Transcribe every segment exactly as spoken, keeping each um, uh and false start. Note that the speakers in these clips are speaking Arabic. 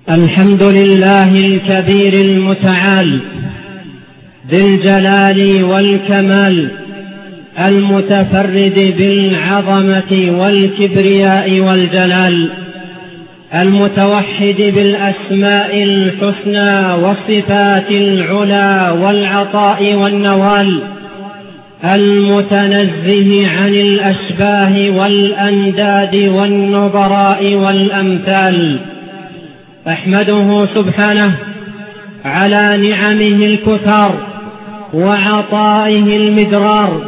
الحمد لله الكبير المتعال ذي الجلال والكمال، المتفرد بالعظمة والكبرياء والجلال، المتوحد بالأسماء الحسنى والصفات العلى والعطاء والنوال، المتنزه عن الأشباه والأنداد والنظراء والأمثال. أحمده سبحانه على نعمه الكثار وعطائه المدرار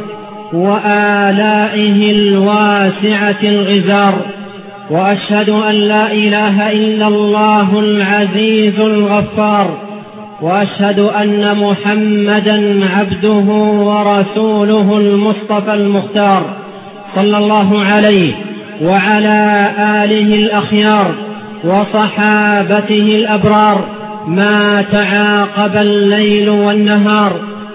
وآلائه الواسعة الغزار، وأشهد أن لا إله إلا الله العزيز الغفار، وأشهد أن محمدا عبده ورسوله المصطفى المختار، صلى الله عليه وعلى آله الأخيار وصحابته الأبرار، ما تعاقب الليل والنهار،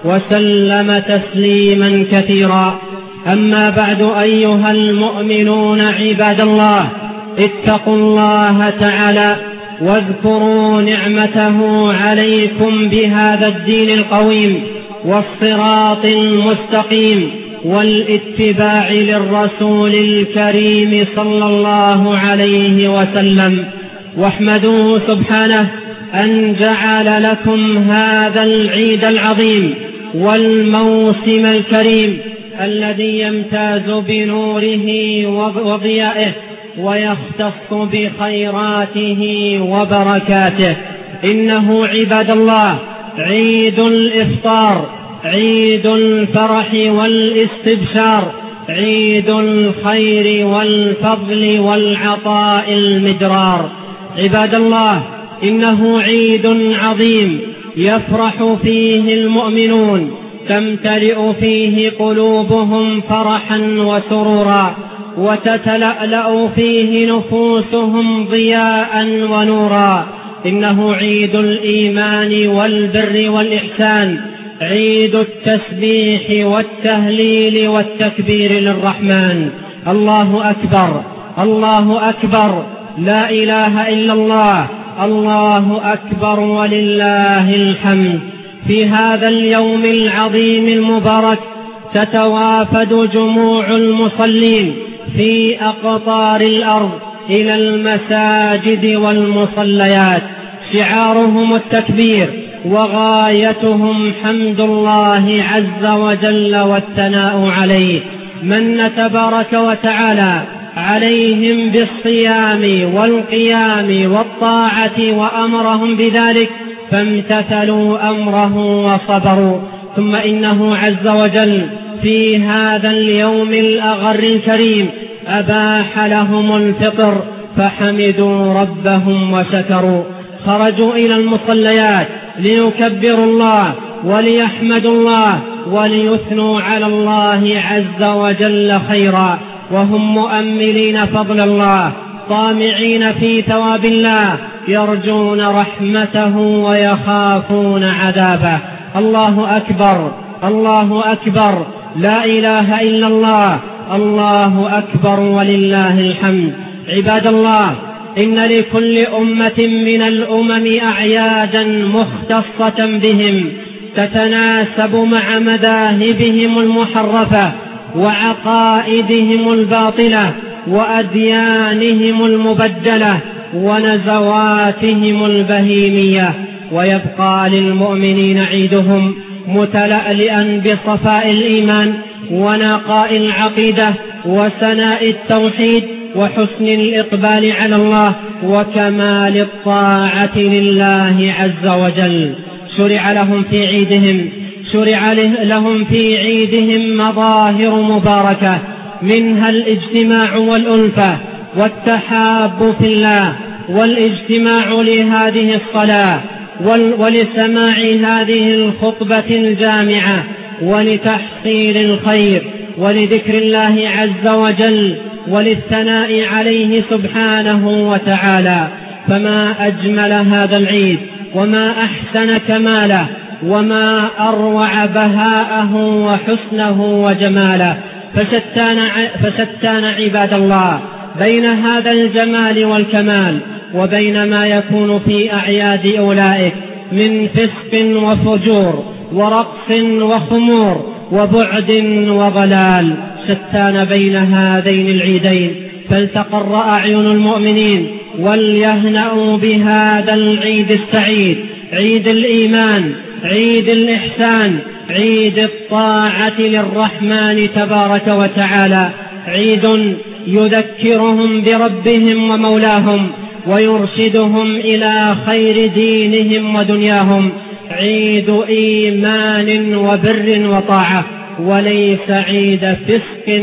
وسلم تسليما كثيرا. أما بعد، أيها المؤمنون عباد الله، اتقوا الله تعالى واذكروا نعمته عليكم بهذا الدين القويم والصراط المستقيم والاتباع للرسول الكريم صلى الله عليه وسلم، واحمدوه سبحانه أن جعل لكم هذا العيد العظيم والموسم الكريم الذي يمتاز بنوره وضيائه ويختص بخيراته وبركاته. إنه عباد الله عيد الإفطار، عيد الفرح والاستبشار، عيد الخير والفضل والعطاء المدرار. عباد الله، إنه عيد عظيم يفرح فيه المؤمنون، تمتلئ فيه قلوبهم فرحا وسرورا، وتتلألأ فيه نفوسهم ضياء ونورا. إنه عيد الإيمان والبر والإحسان، عيد التسبيح والتهليل والتكبير للرحمن. الله أكبر، الله أكبر، لا إله إلا الله، الله أكبر ولله الحمد. في هذا اليوم العظيم المبارك تتوافد جموع المصلين في أقطار الأرض إلى المساجد والمصليات، شعارهم التكبير وغايتهم حمد الله عز وجل والثناء عليه. من تبارك وتعالى عليهم بالصيام والقيام والطاعة وأمرهم بذلك فامتثلوا أمره وصبروا. ثم إنه عز وجل في هذا اليوم الأغر الكريم أباح لهم الفطر فحمدوا ربهم وشكروا. خرجوا إلى المصليات ليكبروا الله وليحمدوا الله وليثنوا على الله عز وجل خيرا، وهم مؤملين فضل الله، طامعين في ثواب الله، يرجون رحمته ويخافون عذابه. الله أكبر، الله أكبر، لا إله إلا الله، الله أكبر ولله الحمد. عباد الله، إن لكل أمة من الأمم أعيادا مختصة بهم تتناسب مع مذاهبهم المحرفة وعقائدهم الباطلة وأديانهم المبدلة ونزواتهم البهيمية، ويبقى للمؤمنين عيدهم متلألئا بصفاء الإيمان ونقاء العقيدة وسناء التوحيد وحسن الإقبال على الله وكمال الطاعة لله عز وجل. شرع لهم في عيدهم شرع لهم في عيدهم مظاهر مباركة، منها الاجتماع والألفة والتحاب في الله، والاجتماع لهذه الصلاة ولسماع هذه الخطبة الجامعة ولتحصيل الخير ولذكر الله عز وجل وللثناء عليه سبحانه وتعالى. فما أجمل هذا العيد وما أحسن كماله وما أروع بهاءه وحسنه وجماله. فشتان, فشتان عباد الله بين هذا الجمال والكمال وبين ما يكون في أعياد أولئك من فسق وفجور ورقص وخمور وبعد وضلال، شتان بين هذين العيدين. فلتقر أعين المؤمنين وليهنأوا بهذا العيد السعيد، عيد الإيمان، عيد الإحسان، عيد الطاعة للرحمن تبارك وتعالى، عيد يذكرهم بربهم ومولاهم ويرشدهم إلى خير دينهم ودنياهم، عيد إيمان وبر وطاعة، وليس عيد فسق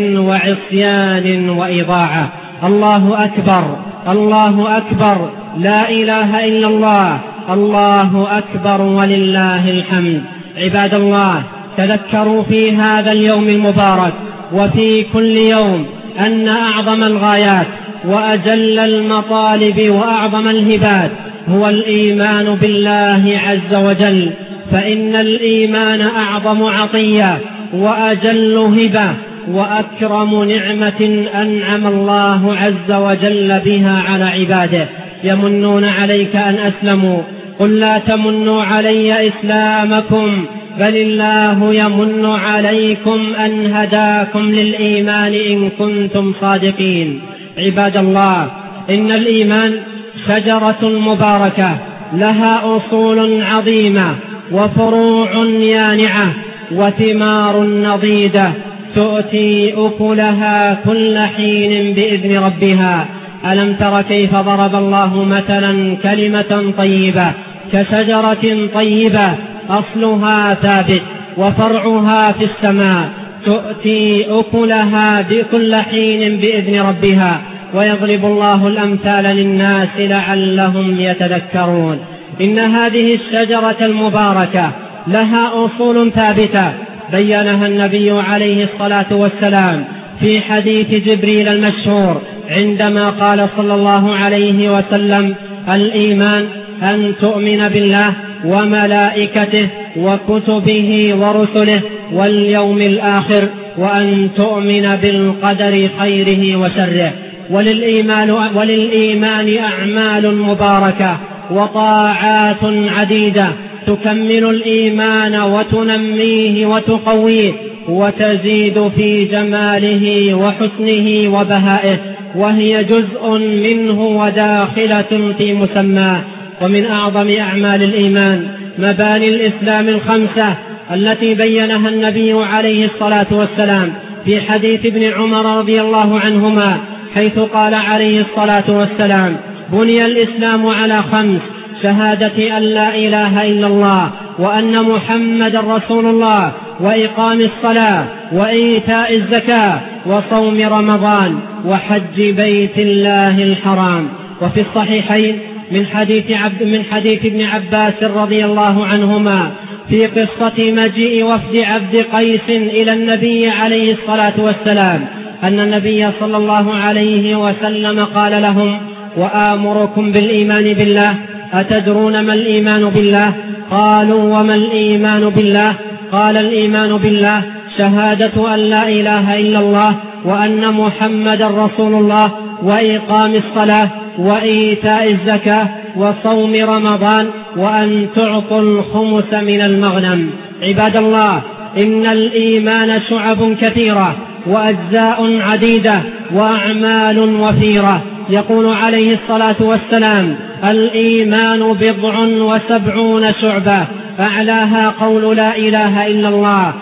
وعصيان وإضاعة. الله أكبر، الله أكبر، لا إله إلا الله، الله أكبر ولله الحمد. عباد الله، تذكروا في هذا اليوم المبارك وفي كل يوم أن أعظم الغايات وأجل المطالب وأعظم الهبات هو الإيمان بالله عز وجل، فإن الإيمان أعظم عطية وأجل هبة وأكرم نعمة أنعم الله عز وجل بها على عباده. يمنون عليك أن أسلموا، قل لا تمنوا علي إسلامكم بل الله يمن عليكم أن هداكم للإيمان إن كنتم صادقين. عباد الله، إن الإيمان شجرة مباركة لها أصول عظيمة وفروع يانعة وثمار نضيدة تؤتي أكلها كل حين بإذن ربها. ألم تر كيف ضرب الله مثلا كلمة طيبة كشجرة طيبة أصلها ثابت وفرعها في السماء تؤتي أكلها بكل حين بإذن ربها، ويضرب الله الأمثال للناس لعلهم يتذكرون. إن هذه الشجرة المباركة لها أصول ثابتة بيّنها النبي عليه الصلاة والسلام في حديث جبريل المشهور عندما قال صلى الله عليه وسلم: الإيمان أن تؤمن بالله وملائكته وكتبه ورسله واليوم الآخر وأن تؤمن بالقدر خيره وشره. وللإيمان, وللإيمان أعمال مباركة وطاعات عديدة تكمل الإيمان وتنميه وتقويه وتزيد في جماله وحسنه وبهائه، وهي جزء منه وداخلة في مسماه. ومن أعظم أعمال الإيمان مباني الإسلام الخمسة التي بيّنها النبي عليه الصلاة والسلام في حديث ابن عمر رضي الله عنهما، حيث قال عليه الصلاة والسلام: بني الإسلام على خمس: شهادة أن لا إله إلا الله وأن محمد رسول الله وإقام الصلاة وإيتاء الزكاة وصوم رمضان وحج بيت الله الحرام. وفي الصحيحين من حديث, عبد من حديث ابن عباس رضي الله عنهما في قصة مجيء وفد عبد قيس إلى النبي عليه الصلاة والسلام أن النبي صلى الله عليه وسلم قال لهم: وآمركم بالإيمان بالله، أتدرون ما الإيمان بالله؟ قالوا: وما الإيمان بالله؟ قال: الإيمان بالله شهادة أن لا إله إلا الله وأن محمد رسول الله وإقام الصلاة وإيتاء الزكاة وصوم رمضان وأن تعطوا الخمس من المغنم. عباد الله، إن الإيمان شعب كثيرة وأجزاء عديدة وأعمال وفيرة. يقول عليه الصلاة والسلام: الإيمان بضع وسبعون شعبة، أعلاها قول لا إله إلا الله،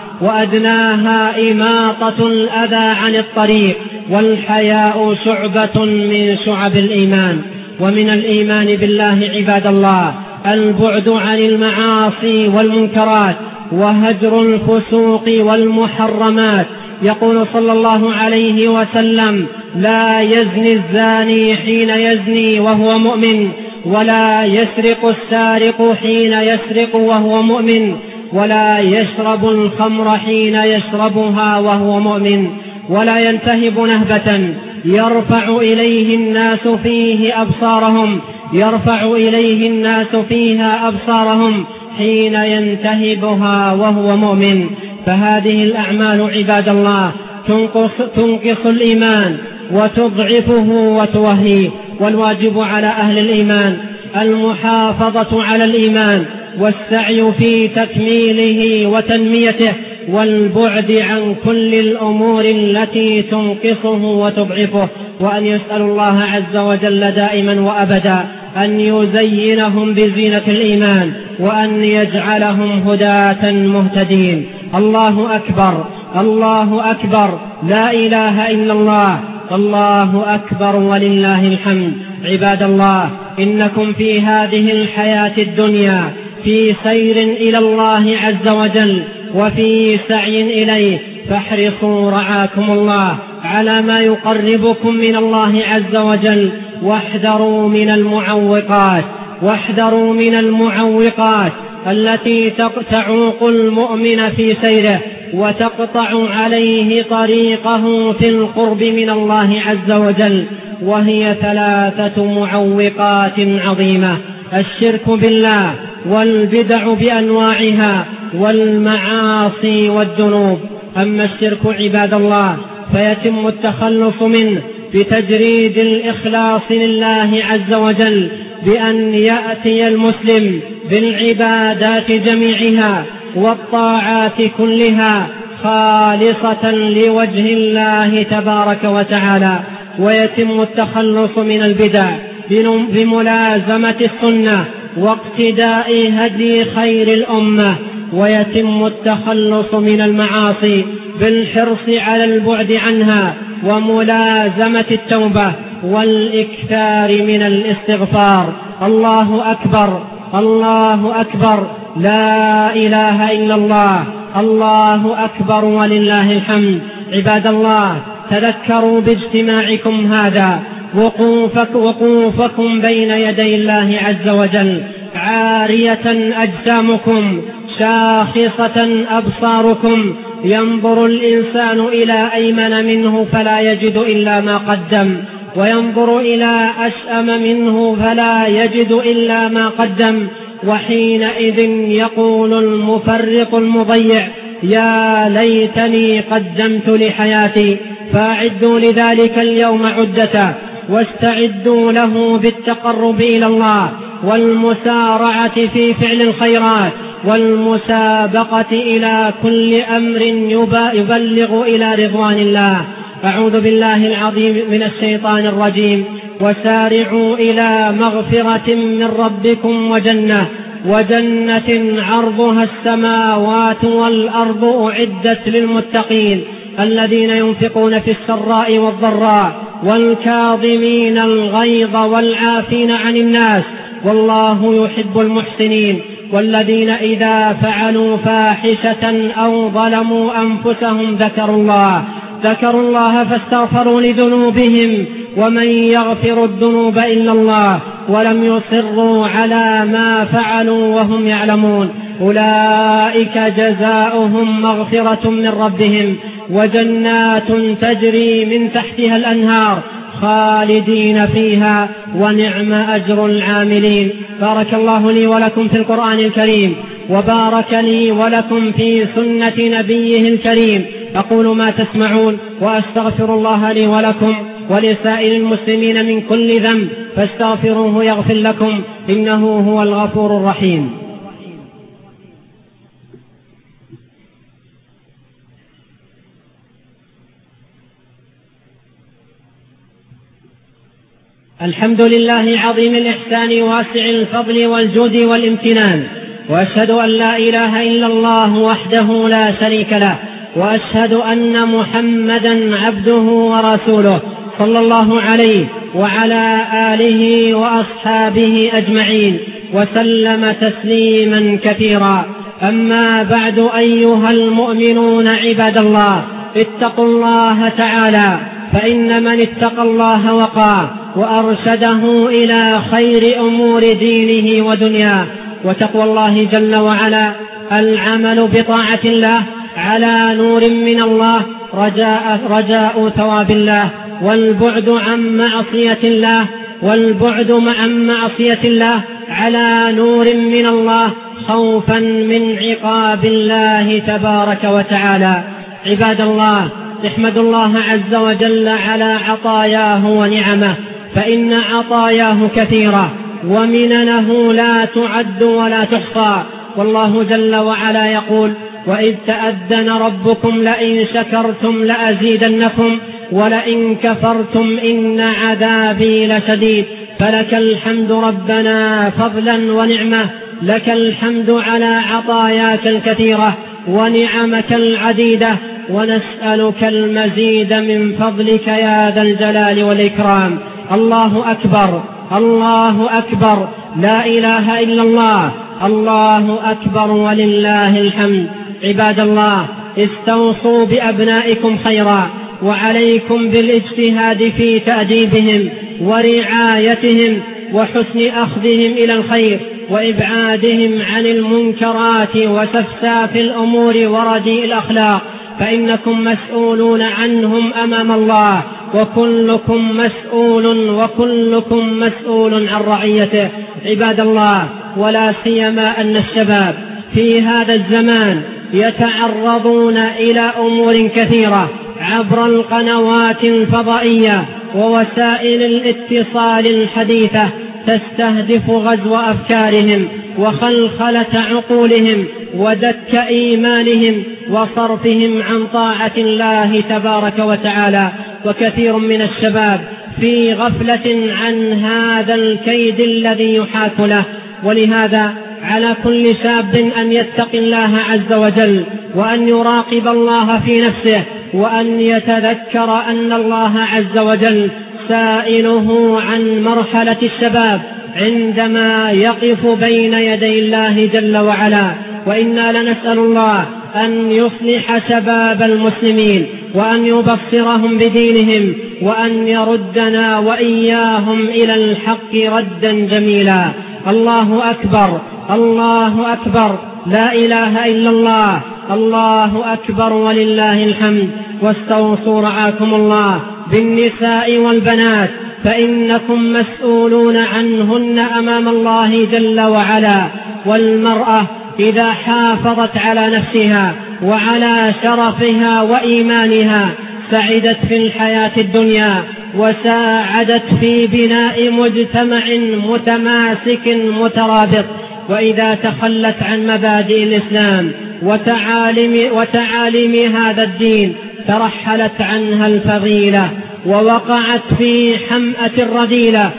وأدناها إماطة الأذى عن الطريق، والحياء شعبة من شعب الإيمان. ومن الإيمان بالله عباد الله البعد عن المعاصي والمنكرات وهجر الفسوق والمحرمات. يقول صلى الله عليه وسلم: لا يزني الزاني حين يزني وهو مؤمن، ولا يسرق السارق حين يسرق وهو مؤمن، ولا يشرب الخمر حين يشربها وهو مؤمن، ولا ينتهب نهبة يرفع إليه الناس فيه أبصارهم يرفع إليه الناس فيها أبصارهم حين ينتهبها وهو مؤمن. فهذه الأعمال عباد الله تنقص, تنقص الإيمان وتضعفه وتوهيه. والواجب على أهل الإيمان المحافظة على الإيمان والسعي في تكميله وتنميته، والبعد عن كل الأمور التي تنقصه وتضعفه، وأن يسأل الله عز وجل دائما وأبدا أن يزينهم بزينة الإيمان، وأن يجعلهم هداة مهتدين. الله أكبر، الله أكبر، لا إله إلا الله، الله أكبر ولله الحمد. عباد الله، إنكم في هذه الحياة الدنيا في سير إلى الله عز وجل وفي سعي إليه، فاحرصوا رعاكم الله على ما يقربكم من الله عز وجل، واحذروا من المعوقات واحذروا من المعوقات التي تعوق المؤمن في سيره وتقطع عليه طريقه في القرب من الله عز وجل، وهي ثلاثة معوقات عظيمة: الشرك بالله، والبدع بأنواعها، والمعاصي والذنوب. أما الشرك عباد الله فيتم التخلص منه بتجريد الإخلاص لله عز وجل، بأن يأتي المسلم بالعبادات جميعها والطاعات كلها خالصة لوجه الله تبارك وتعالى. ويتم التخلص من البدع بملازمة السنة واقتداء هدي خير الأمة. ويتم التخلص من المعاصي بالحرص على البعد عنها وملازمة التوبة والإكثار من الاستغفار. الله أكبر، الله أكبر، لا إله إلا الله، الله أكبر ولله الحمد. عباد الله، تذكروا باجتماعكم هذا وقوفك وقوفكم بين يدي الله عز وجل، عارية أجسامكم، شاخصة أبصاركم، ينظر الإنسان إلى أيمن منه فلا يجد إلا ما قدم، وينظر إلى أشأم منه فلا يجد إلا ما قدم. وحينئذ يقول المفرط المضيع: يا ليتني قدمت لحياتي. فأعدوا لذلك اليوم عدته، واستعدوا له بالتقرب إلى الله والمسارعة في فعل الخيرات والمسابقة إلى كل أمر يبلغ إلى رضوان الله. أعوذ بالله العظيم من الشيطان الرجيم. وسارعوا إلى مغفرة من ربكم وجنة وجنة عرضها السماوات والأرض أعدت للمتقين الذين ينفقون في السراء والضراء والكاظمين الغيظ والعافين عن الناس والله يحب المحسنين، والذين إذا فعلوا فاحشة أو ظلموا أنفسهم ذكروا الله ذكروا الله فاستغفروا لذنوبهم ومن يغفر الذنوب إلا الله ولم يصروا على ما فعلوا وهم يعلمون. أولئك جزاؤهم مغفرة من ربهم وجنات تجري من تحتها الأنهار خالدين فيها ونعم أجر العاملين. بارك الله لي ولكم في القرآن الكريم، وبارك لي ولكم في سنة نبيه الكريم. أقول ما تسمعون وأستغفر الله لي ولكم ولسائر المسلمين من كل ذنب فاستغفروه يغفر لكم، إنه هو الغفور الرحيم. الحمد لله عظيم الإحسان واسع الفضل والجود والامتنان، وأشهد أن لا إله إلا الله وحده لا شريك له، وأشهد أن محمدا عبده ورسوله صلى الله عليه وعلى آله وأصحابه أجمعين وسلم تسليما كثيرا. أما بعد، أيها المؤمنون عباد الله، اتقوا الله تعالى، فإن من اتقى الله وقاه وأرشده إلى خير أمور دينه ودنياه. وتقوى الله جل وعلا العمل بطاعة الله على نور من الله رجاء, رجاء ثواب الله، والبعد عن معصية الله والبعد عن معصية الله على نور من الله خوفا من عقاب الله تبارك وتعالى. عباد الله، احمدوا الله عز وجل على عطاياه ونعمه، فإن عطاياه كثيرة ومننه لا تعد ولا تحصى. والله جل وعلا يقول: وإذ تأذن ربكم لئن شكرتم لأزيدنكم ولئن كفرتم إن عذابي لشديد. فلك الحمد ربنا فضلا ونعمة، لك الحمد على عطاياك الكثيرة ونعمك العديدة، ونسألك المزيد من فضلك يا ذا الجلال والإكرام. الله أكبر، الله أكبر، لا إله إلا الله، الله أكبر ولله الحمد. عباد الله، استوصوا بأبنائكم خيرا، وعليكم بالاجتهاد في تأديبهم ورعايتهم وحسن أخذهم إلى الخير وإبعادهم عن المنكرات وسفساف الأمور ورديء الأخلاق، فإنكم مسؤولون عنهم أمام الله، وكلكم مسؤول وكلكم مسؤول عن رعيته. عباد الله، ولا سيما أن الشباب في هذا الزمان يتعرضون إلى أمور كثيرة عبر القنوات الفضائية ووسائل الاتصال الحديثة تستهدف غزو أفكارهم وخلخلة عقولهم ودك إيمانهم وصرفهم عن طاعة الله تبارك وتعالى. وكثير من الشباب في غفلة عن هذا الكيد الذي يحاك له، ولهذا على كل شاب أن يتقي الله عز وجل، وأن يراقب الله في نفسه، وأن يتذكر أن الله عز وجل سائله عن مرحلة الشباب عندما يقف بين يدي الله جل وعلا. وإنا لنسأل الله أن يصلح شباب المسلمين، وأن يبصرهم بدينهم، وأن يردنا وإياهم إلى الحق ردا جميلا. الله أكبر، الله أكبر، لا إله إلا الله، الله أكبر ولله الحمد. واستوصوا رعاكم الله بالنساء والبنات، فإنكم مسؤولون عنهن أمام الله جل وعلا. والمرأة إذا حافظت على نفسها وعلى شرفها وإيمانها سعدت في الحياة الدنيا، وساعدت في بناء مجتمع متماسك مترابط. وإذا تخلت عن مبادئ الإسلام وتعاليم, وتعاليم هذا الدين ترحلت عنها الفضيلة ووقعت في حمأة الرذيلة،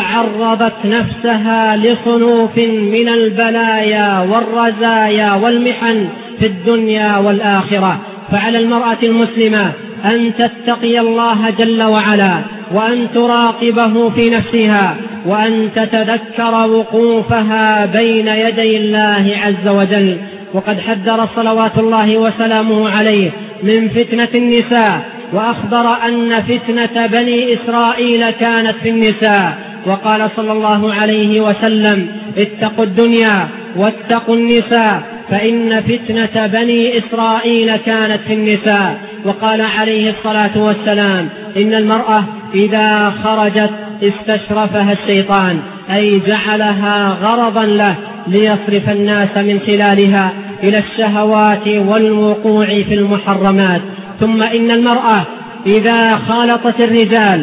وعرضت نفسها لصنوف من البلايا والرزايا والمحن في الدنيا والآخرة. فعلى المرأة المسلمة أن تتقي الله جل وعلا، وأن تراقبه في نفسها، وأن تتذكر وقوفها بين يدي الله عز وجل. وقد حذر صلوات الله وسلامه عليه من فتنة النساء، وأخبر أن فتنة بني إسرائيل كانت في النساء، وقال صلى الله عليه وسلم: اتقوا الدنيا واتقوا النساء، فإن فتنة بني إسرائيل كانت في النساء. وقال عليه الصلاة والسلام: إن المرأة إذا خرجت استشرفها الشيطان، أي جعلها غرضا له ليصرف الناس من خلالها إلى الشهوات والوقوع في المحرمات. ثم إن المرأة إذا خالطت الرجال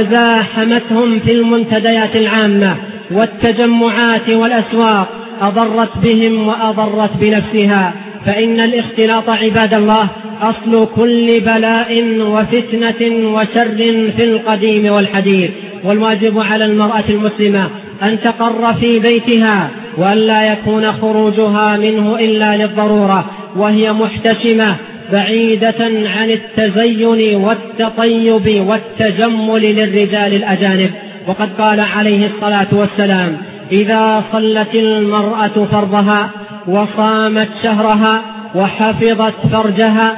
وزاحمتهم في المنتديات العامة والتجمعات والأسواق أضرت بهم وأضرت بنفسها، فإن الاختلاط عباد الله أصل كل بلاء وفتنة وشر في القديم والحديث. والواجب على المرأة المسلمة أن تقر في بيتها، وأن لا يكون خروجها منه إلا للضرورة، وهي محتشمة بعيدة عن التزين والتطيب والتجمل للرجال الأجانب. وقد قال عليه الصلاة والسلام: إذا صلت المرأة فرضها وصامت شهرها وحفظت فرجها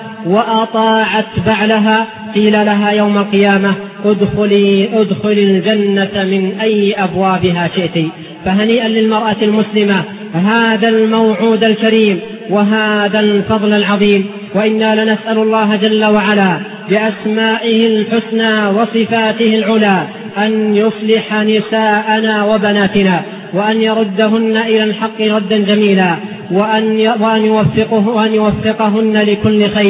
وأطاعت بعلها قيل لها يوم القيامة: ادخلي ادخلي الجنة من أي أبوابها شئت. فهنيئا للمرأة المسلمة هذا الموعود الكريم وهذا الفضل العظيم. وإنا لنسأل الله جل وعلا بأسمائه الحسنى وصفاته العلى أن يصلح نساءنا وبناتنا، وأن يردهن إلى الحق ردا جميلا، وأن وأن يوفقه وأن يوفقهن لكل خير،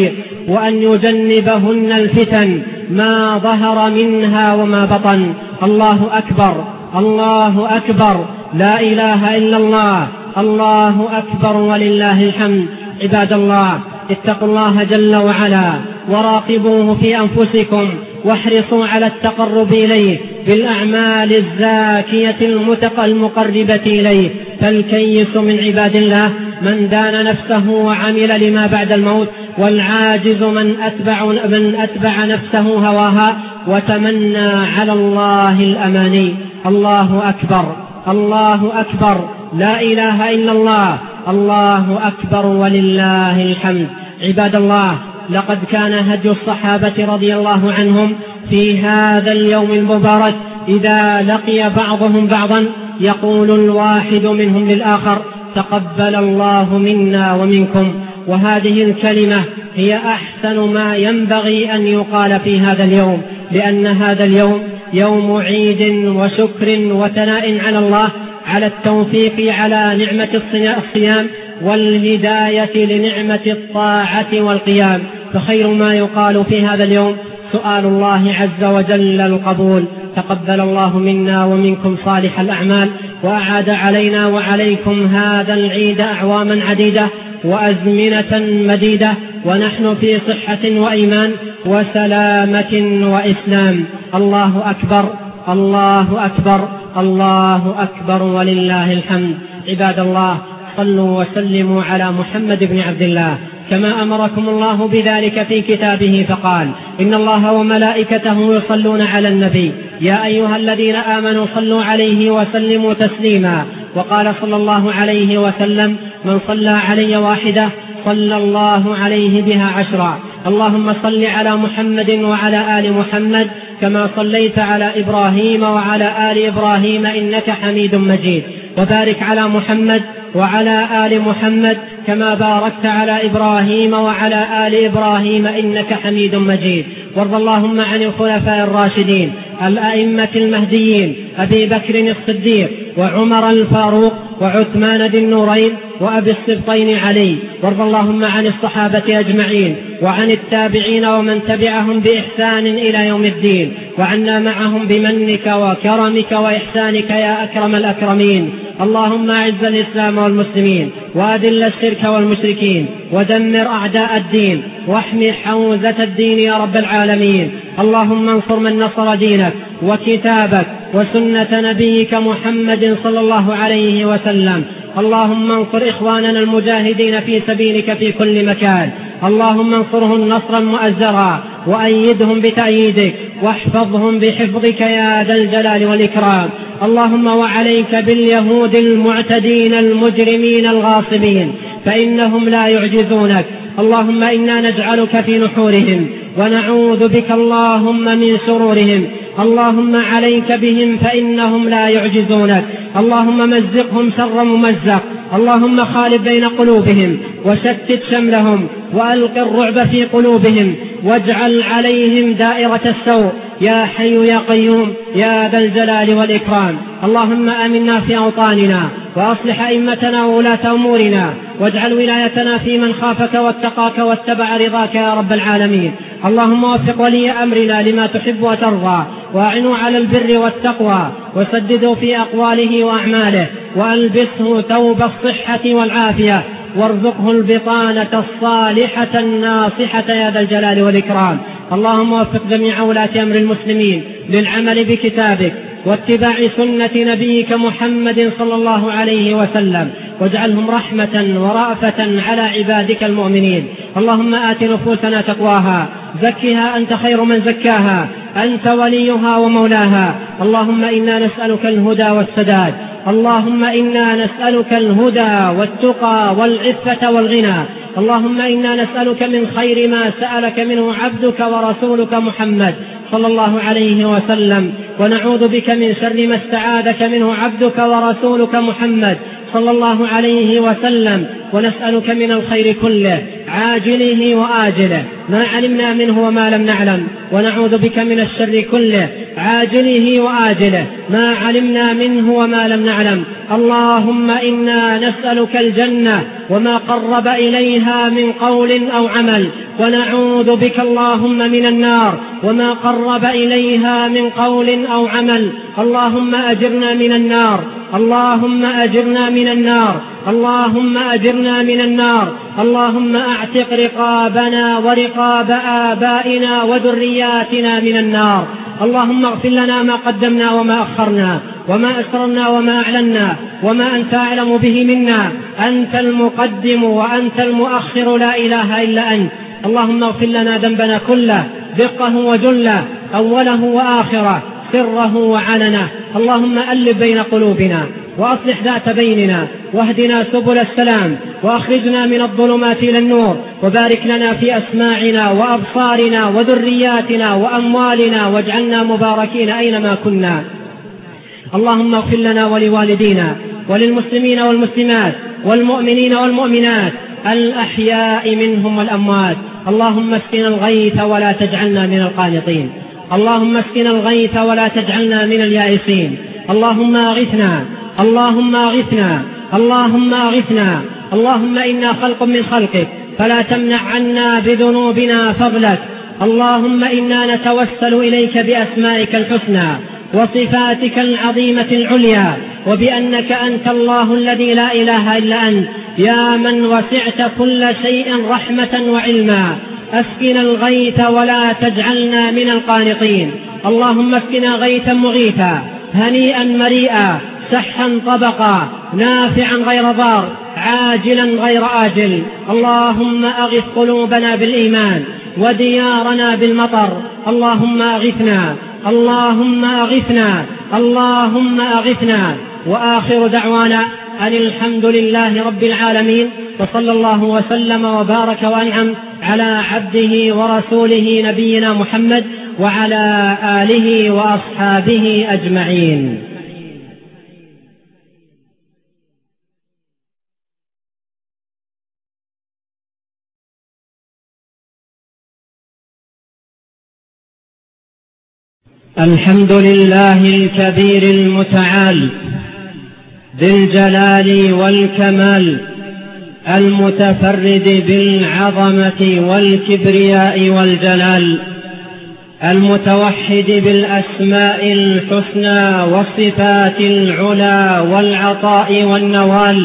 وأن يجنبهن الفتن ما ظهر منها وما بطن. الله أكبر، الله أكبر، لا إله إلا الله، الله أكبر ولله الحمد. عباد الله، اتقوا الله جل وعلا وراقبوه في أنفسكم، واحرصوا على التقرب إليه بالأعمال الزاكية المقربة إليه. فالكيس من عباد الله من دان نفسه وعمل لما بعد الموت، والعاجز من أتبع, من أتبع نفسه هواها وتمنى على الله الأماني. الله أكبر، الله أكبر، لا إله إلا الله، الله أكبر ولله الحمد. عباد الله، لقد كان هدي الصحابة رضي الله عنهم في هذا اليوم المبارك إذا لقي بعضهم بعضا يقول الواحد منهم للآخر: تقبل الله منا ومنكم. وهذه الكلمة هي أحسن ما ينبغي أن يقال في هذا اليوم، لأن هذا اليوم يوم عيد وشكر وثناء على الله على التوفيق على نعمة الصيام والهداية لنعمة الطاعة والقيام. فخير ما يقال في هذا اليوم سؤال الله عز وجل القبول. تقبل الله منا ومنكم صالح الأعمال، وأعاد علينا وعليكم هذا العيد أعواما عديدة وأزمنة مديدة، ونحن في صحة وإيمان وسلامة وإسلام. الله أكبر، الله أكبر، الله أكبر ولله الحمد. عباد الله، صلوا وسلموا على محمد بن عبد الله كما أمركم الله بذلك في كتابه، فقال: إن الله وملائكته يصلون على النبي يا أيها الذين آمنوا صلوا عليه وسلموا تسليما. وقال صلى الله عليه وسلم: من صلى علي واحدة صلى الله عليه بها عشرا. اللهم صل على محمد وعلى آل محمد كما صليت على إبراهيم وعلى آل إبراهيم إنك حميد مجيد. وبارك على محمد وعلى آل محمد كما باركت على إبراهيم وعلى آل إبراهيم إنك حميد مجيد. وارض اللهم عن الخلفاء الراشدين الأئمة المهديين أبي بكر الصديق وعمر الفاروق وعثمان ذي النورين وأبي السبطين علي. وارض اللهم عن الصحابة أجمعين وعن التابعين ومن تبعهم بإحسان إلى يوم الدين، وعنا معهم بمنك وكرمك وإحسانك يا أكرم الأكرمين. اللهم أعز الإسلام والمسلمين، وأذل الشرك والمشركين، ودمر أعداء الدين، واحمي حوزة الدين يا رب العالمين. اللهم انصر من نصر دينك وكتابك وسنة نبيك محمد صلى الله عليه وسلم. اللهم انصر إخواننا المجاهدين في سبيلك في كل مكان. اللهم انصرهم نصرا مؤزرا، وأيدهم بتأييدك، واحفظهم بحفظك يا ذا الجلال والإكرام. اللهم وعليك باليهود المعتدين المجرمين الغاصبين، فإنهم لا يعجزونك. اللهم إنا نجعلك في نحورهم ونعوذ بك اللهم من شرورهم. اللهم عليك بهم فإنهم لا يعجزونك. اللهم مزقهم شر ممزق. اللهم خالف بين قلوبهم وشتت شملهم، وألق الرعب في قلوبهم، واجعل عليهم دائرة السوء يا حي يا قيوم يا ذا الجلال والإكرام. اللهم آمنا في أوطاننا، وأصلح أئمتنا وولاة أمورنا، واجعل ولايتنا في من خافك واتقاك واتبع رضاك يا رب العالمين. اللهم وفق ولي أمرنا لما تحب وترضى، وأعنوا على البر والتقوى، وسددوا في أقواله وأعماله، وألبسه ثوب الصحة والعافية، وارزقه البطانة الصالحة الناصحة يا ذا الجلال والإكرام. اللهم وفق جميع ولاة أمر المسلمين للعمل بكتابك واتباع سنة نبيك محمد صلى الله عليه وسلم، واجعلهم رحمة ورأفة على عبادك المؤمنين. اللهم آت نفوسنا تقواها، زكها أنت خير من زكاها، أنت وليها ومولاها. اللهم إنا نسألك الهدى والسداد، اللهم إنا نسألك الهدى والتقى والعفة والغنى. اللهم إنا نسألك من خير ما سألك منه عبدك ورسولك محمد صلى الله عليه وسلم، ونعوذ بك من شر ما استعاذك منه عبدك ورسولك محمد صلى الله عليه وسلم، ونسألك من الخير كله عاجله وآجله ما علمنا منه وما لم نعلم، ونعوذ بك من الشر كله عاجله وآجله ما علمنا منه وما لم نعلم. اللهم إنا نسألك الجنة وما قرب إليها من قول أو عمل، ونعوذ بك اللهم من النار وما قرب إليها من قول أو عمل. اللهم أجرنا من النار، اللهم أجرنا من النار، اللهم أجرنا من النار. اللهم أعتق رقابنا ورقاب آبائنا وذرياتنا من النار. اللهم اغفر لنا ما قدمنا وما أخرنا وما أسررنا وما أعلنا وما أنت أعلم به منا. أنت المقدم وأنت المؤخر، لا إله إلا أنت. اللهم اغفر لنا ذنبنا كله دقه وجله، أوله وآخره، سره وعلنه. اللهم ألف بين قلوبنا وأصلح ذات بيننا، واهدنا سبل السلام، وأخرجنا من الظلمات إلى النور، وبارك لنا في أسماعنا وأبصارنا وذرياتنا وأموالنا، واجعلنا مباركين أينما كنا. اللهم اغفر لنا ولوالدينا وللمسلمين والمسلمات والمؤمنين والمؤمنات الأحياء منهم والأموات. اللهم اسقنا الغيث ولا تجعلنا من القانطين، اللهم اسقنا الغيث ولا تجعلنا من اليائسين. اللهم أغثنا، اللهم أغثنا، اللهم أغثنا. اللهم إنا خلق من خلقك فلا تمنع عنا بذنوبنا فضلك. اللهم إنا نتوسل إليك بأسمائك الحسنى وصفاتك العظيمة العليا، وبأنك أنت الله الذي لا إله إلا أنت، يا من وسعت كل شيء رحمة وعلما. أسقنا الغيث ولا تجعلنا من القانطين. اللهم اسقنا غيثا مغيثا هنيئا مريئا سحا طبقا نافعا غير ضار عاجلا غير آجل. اللهم أغث قلوبنا بالإيمان وديارنا بالمطر. اللهم أغثنا، اللهم أغثنا، اللهم أغثنا. وآخر دعوانا أن الحمد لله رب العالمين، وصلى الله وسلم وبارك وأنعم على عبده ورسوله نبينا محمد وعلى آله وأصحابه أجمعين. الحمد لله الكبير المتعال ذي الجلال والكمال، المتفرد بالعظمة والكبرياء والجلال، المتوحد بالأسماء الحسنى والصفات العلى والعطاء والنوال،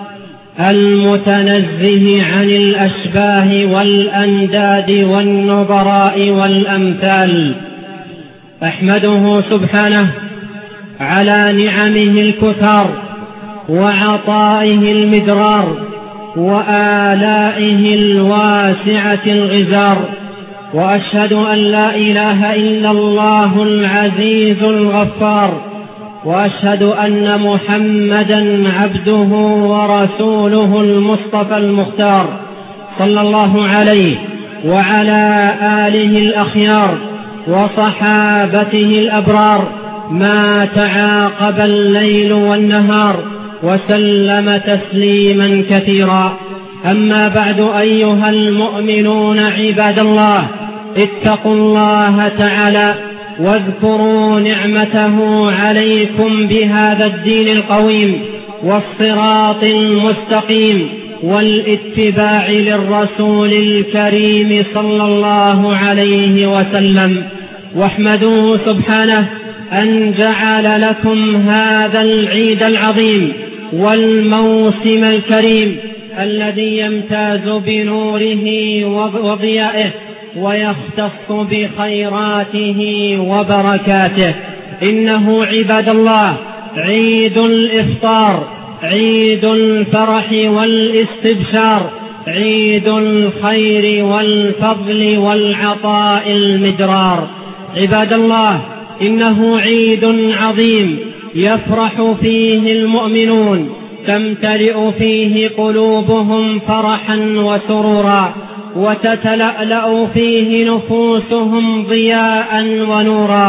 المتنزه عن الأشباه والأنداد والنظراء والأمثال. أحمده سبحانه على نعمه الكثار وعطائه المدرار وآلائه الواسعة الغزار، وأشهد أن لا إله إلا الله العزيز الغفار، وأشهد أن محمدا عبده ورسوله المصطفى المختار، صلى الله عليه وعلى آله الأخيار وصحابته الأبرار، ما تعاقب الليل والنهار، وسلم تسليما كثيرا. أما بعد، أيها المؤمنون عباد الله، اتقوا الله تعالى واذكروا نعمته عليكم بهذا الدين القويم والصراط المستقيم والاتباع للرسول الكريم صلى الله عليه وسلم، واحمدوه سبحانه أن جعل لكم هذا العيد العظيم والموسم الكريم الذي يمتاز بنوره وضيائه ويختص بخيراته وبركاته. إنه عباد الله عيد الإفطار، عيد الفرح والاستبشار، عيد الخير والفضل والعطاء المدرار. عباد الله، إنه عيد عظيم يفرح فيه المؤمنون، تمتلئ فيه قلوبهم فرحا وسرورا، وتتلألأ فيه نفوسهم ضياء ونورا.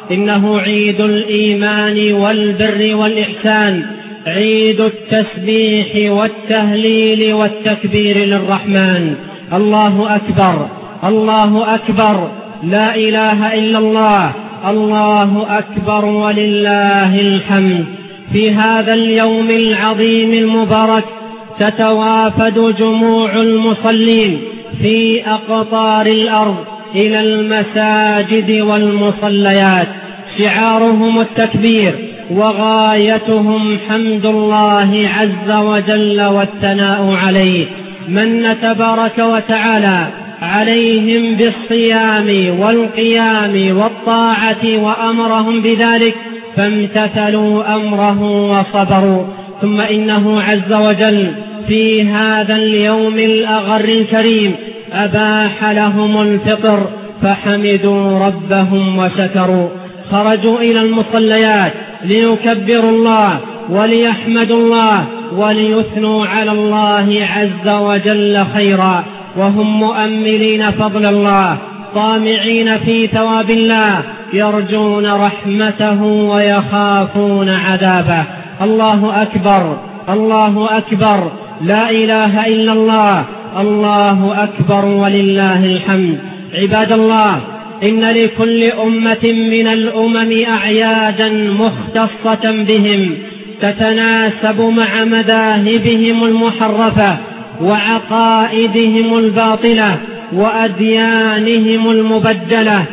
إنه عيد الإيمان والبر والإحسان، عيد التسبيح والتهليل والتكبير للرحمن. الله أكبر، الله أكبر، لا إله إلا الله، الله أكبر ولله الحمد. في هذا اليوم العظيم المبارك تتوافد جموع المصلين في أقطار الأرض إلى المساجد والمصليات، شعارهم التكبير وغايتهم حمد الله عز وجل والثناء عليه. من تبارك وتعالى عليهم بالصيام والقيام والطاعة وأمرهم بذلك فامتثلوا أمره وصبروا. ثم إنه عز وجل في هذا اليوم الأغر الكريم أباح لهم الفطر فحمدوا ربهم وشكروا، خرجوا إلى المصليات ليكبروا الله وليحمدوا الله وليثنوا على الله عز وجل خيرا، وهم مؤملين فضل الله طامعين في ثواب الله، يرجون رحمته ويخافون عذابه. الله أكبر، الله أكبر، لا إله إلا الله، الله أكبر ولله الحمد. عباد الله، إن لكل أمة من الأمم أعيادا مختصة بهم تتناسب مع مذاهبهم المحرفة وعقائدهم الباطلة وأديانهم المبدلة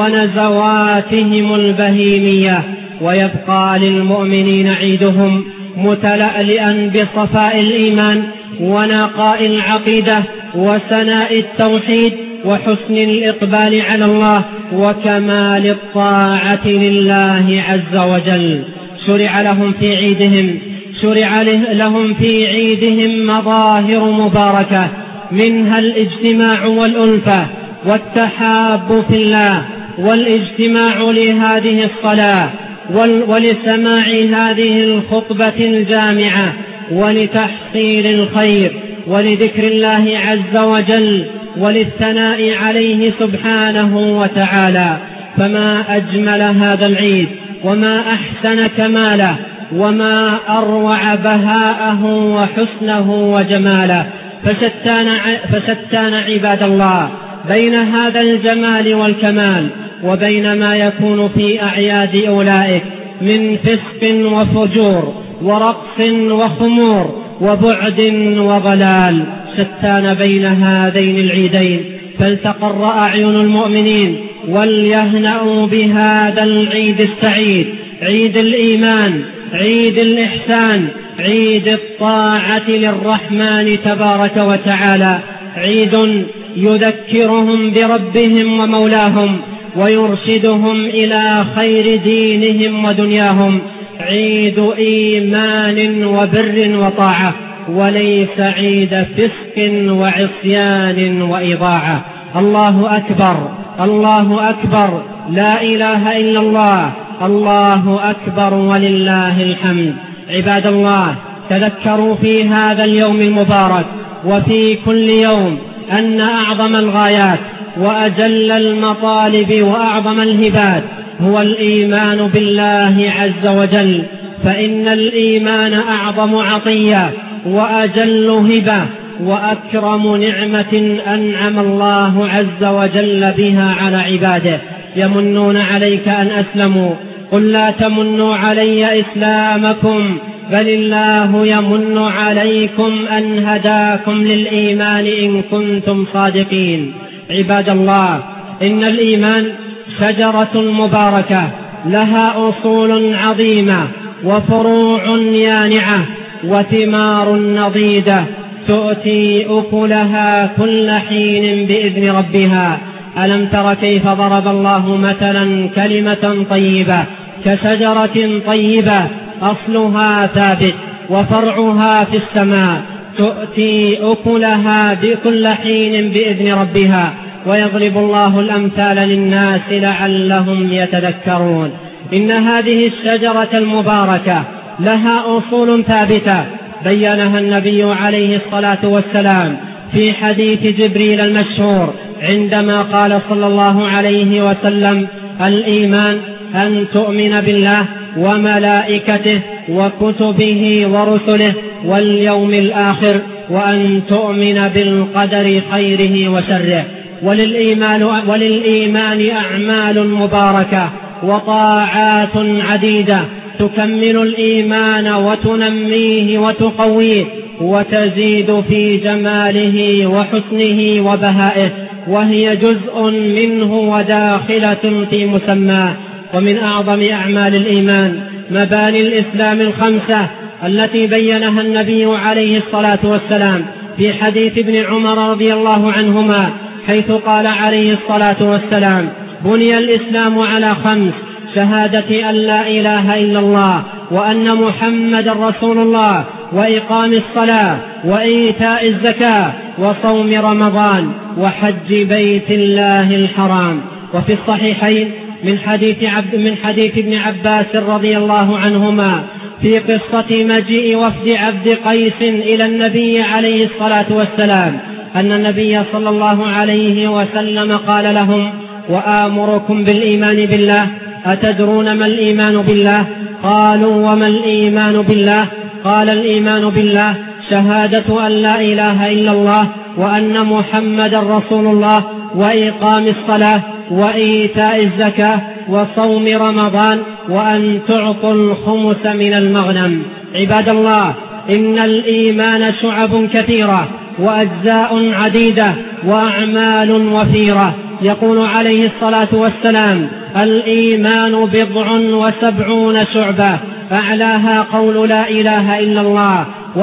ونزواتهم البهيمية، ويبقى للمؤمنين عيدهم متلألئا بصفاء الإيمان ونقاء العقيدة وسناء التوحيد وحسن الإقبال على الله وكمال الطاعة لله عز وجل. شرع لهم في عيدهم شرع لهم في عيدهم مظاهر مباركة، منها الاجتماع والألفة والتحاب في الله، والاجتماع لهذه الصلاة ولسماع هذه الخطبة الجامعة ولتحصيل الخير ولذكر الله عز وجل وللثناء عليه سبحانه وتعالى. فما أجمل هذا العيد وما أحسن كماله وما أروع بهاءه وحسنه وجماله. فشتان, فشتان عباد الله بين هذا الجمال والكمال وبين ما يكون في أعياد أولئك من فسق وفجور ورقص وخمور وبعد وضلال. شتان بين هذين العيدين، فلتقر أعين المؤمنين وليهنأوا بهذا العيد السعيد، عيد الإيمان، عيد الإحسان، عيد الطاعة للرحمن تبارك وتعالى، عيد يذكرهم بربهم ومولاهم ويرشدهم إلى خير دينهم ودنياهم، عيد إيمان وبر وطاعة، وليس عيد فسق وعصيان وإضاعة. الله أكبر، الله أكبر، لا إله إلا الله، الله أكبر ولله الحمد. عباد الله، تذكروا في هذا اليوم المبارك وفي كل يوم أن أعظم الغايات وأجل المطالب وأعظم الهبات هو الإيمان بالله عز وجل، فإن الإيمان أعظم عطية وأجل هبة وأكرم نعمة أنعم الله عز وجل بها على عباده. يمنون عليك أن أسلموا، قل لا تمنوا علي إسلامكم بل الله يمن عليكم أن هداكم للإيمان إن كنتم صادقين. عباد الله، إن الإيمان شجرة مباركة لها أصول عظيمة وفروع يانعة وثمار نضيدة تؤتي أكلها كل حين بإذن ربها. ألم تر كيف ضرب الله مثلا كلمة طيبة كشجرة طيبة أصلها ثابت وفرعها في السماء تؤتي أكلها بكل حين بإذن ربها ويضرب الله الأمثال للناس لعلهم يتذكرون. إن هذه الشجرة المباركة لها أصول ثابتة بيّنها النبي عليه الصلاة والسلام في حديث جبريل المشهور عندما قال صلى الله عليه وسلم: الإيمان أن تؤمن بالله وملائكته وكتبه ورسله واليوم الآخر، وأن تؤمن بالقدر خيره وشره. وللإيمان, وللإيمان أعمال مباركة وطاعات عديدة تكمل الإيمان وتنميه وتقويه وتزيد في جماله وحسنه وبهائه، وهي جزء منه وداخلة في مسماه. ومن أعظم أعمال الإيمان مباني الإسلام الخمسة التي بينها النبي عليه الصلاة والسلام في حديث ابن عمر رضي الله عنهما، حيث قال عليه الصلاة والسلام: بني الإسلام على خمس: شهادة أن لا إله إلا الله وأن محمد رسول الله، وإقام الصلاة، وإيتاء الزكاة، وصوم رمضان، وحج بيت الله الحرام. وفي الصحيحين من حديث, عبد من حديث ابن عباس رضي الله عنهما في قصة مجيء وفد عبد قيس إلى النبي عليه الصلاة والسلام أن النبي صلى الله عليه وسلم قال لهم: وآمركم بالإيمان بالله، أتدرون ما الإيمان بالله؟ قالوا: وما الإيمان بالله؟ قال: الإيمان بالله شهادة أن لا إله إلا الله وأن محمد رسول الله، وإقام الصلاة، وإيتاء الزكاة، وصوم رمضان، وأن تعطوا الخمس من المغنم. عباد الله، إن الإيمان شعب كثيرة وأجزاء عديدة وأعمال وفيرة. يقول عليه الصلاة والسلام: الإيمان بضع وسبعون شعبة، أعلاها قول لا إله إلا الله،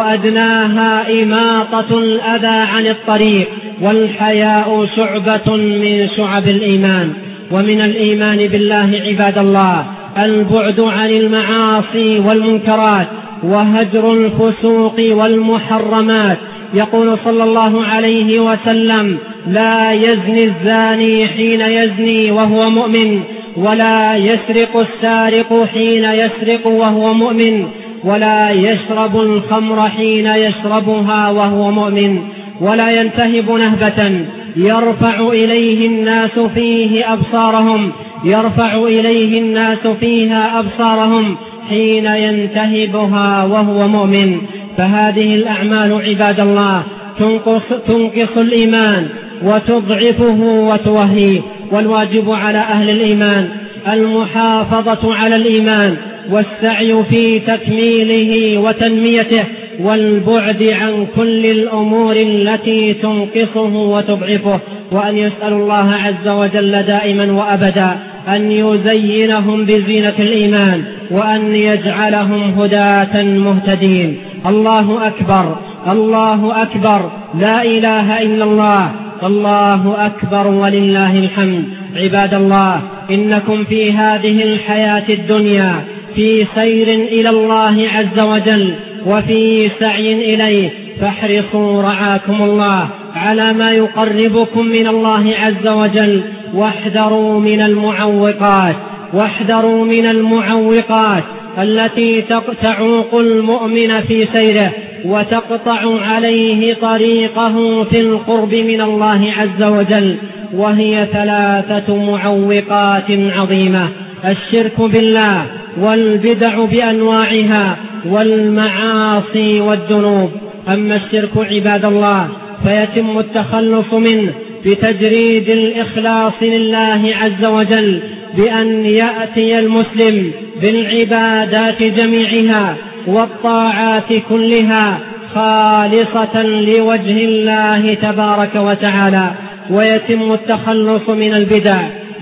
وأدناها إماطة الأذى عن الطريق، والحياء شعبة من شعب الإيمان. ومن الإيمان بالله عباد الله البعد عن المعاصي والمنكرات وهجر الفسوق والمحرمات. يقول صلى الله عليه وسلم: لا يزني الزاني حين يزني وهو مؤمن، ولا يسرق السارق حين يسرق وهو مؤمن، ولا يشرب الخمر حين يشربها وهو مؤمن، ولا ينتهب نهبة يرفع إليه الناس فيه أبصارهم يرفع إليه الناس فيها أبصارهم حين ينتهبها وهو مؤمن. فهذه الأعمال عباد الله تنقص, تنقص الإيمان وتضعفه وتوهيه، والواجب على أهل الإيمان المحافظة على الإيمان والسعي في تكميله وتنميته، والبعد عن كل الأمور التي تنقصه وتضعفه، وأن يسأل الله عز وجل دائما وأبدا أن يزينهم بزينة الإيمان، وأن يجعلهم هداة مهتدين. الله أكبر، الله أكبر، لا إله إلا الله، الله أكبر ولله الحمد. عباد الله، إنكم في هذه الحياة الدنيا في سير إلى الله عز وجل وفي سعي إليه، فاحرصوا رعاكم الله على ما يقربكم من الله عز وجل، واحذروا من المعوقات واحذروا من المعوقات التي تعوق المؤمن في سيره وتقطع عليه طريقه في القرب من الله عز وجل، وهي ثلاثة معوقات عظيمة: الشرك بالله، والبدع بأنواعها، والمعاصي والذنوب. أما الشرك عباد الله فيتم التخلص منه بتجريد الإخلاص لله عز وجل، بأن يأتي المسلم بالعبادات جميعها والطاعات كلها خالصة لوجه الله تبارك وتعالى، ويتم التخلص من البدع